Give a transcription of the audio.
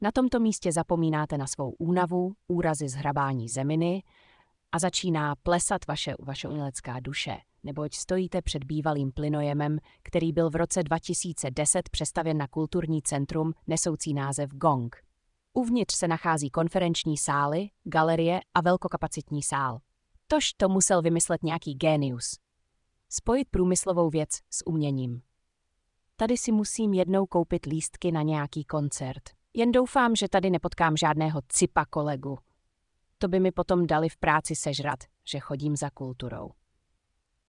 Na tomto místě zapomínáte na svou únavu, úrazy z hrabání zeminy a začíná plesat vaše umělecká duše, neboť stojíte před bývalým plynojemem, který byl v roce 2010 přestavěn na kulturní centrum nesoucí název Gong. Uvnitř se nachází konferenční sály, galerie a velkokapacitní sál. Tož to musel vymyslet nějaký génius. Spojit průmyslovou věc s uměním. Tady si musím jednou koupit lístky na nějaký koncert. Jen doufám, že tady nepotkám žádného cipa kolegu. To by mi potom dali v práci sežrat, že chodím za kulturou.